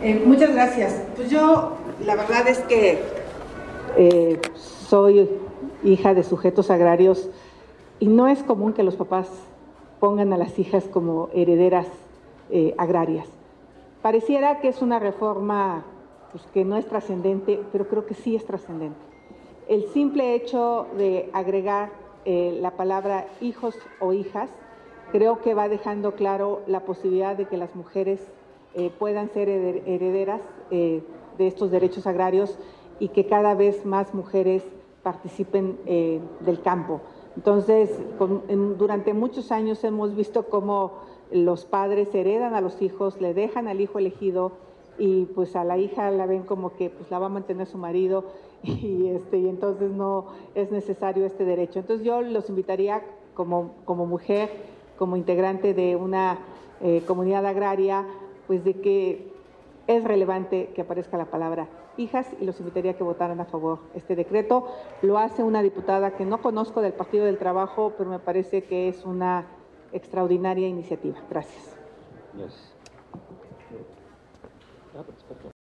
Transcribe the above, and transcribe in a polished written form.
Muchas gracias. Pues yo, la verdad es que soy hija de sujetos agrarios y no es común que los papás pongan a las hijas como herederas agrarias. Pareciera que es una reforma pues, que no es trascendente, pero creo que sí es trascendente. El simple hecho de agregar la palabra hijos o hijas, creo que va dejando claro la posibilidad de que las mujeres puedan ser herederas de estos derechos agrarios y que cada vez más mujeres participen del campo. Entonces, durante muchos años hemos visto cómo los padres heredan a los hijos, le dejan al hijo elegido y pues a la hija la ven como que pues la va a mantener su marido y entonces no es necesario este derecho. Entonces yo los invitaría como mujer, como integrante de una comunidad agraria, pues de que es relevante que aparezca la palabra hijas y los invitaría a que votaran a favor este decreto. Lo hace una diputada que no conozco del Partido del Trabajo, pero me parece que es una extraordinaria iniciativa. Gracias. Yes.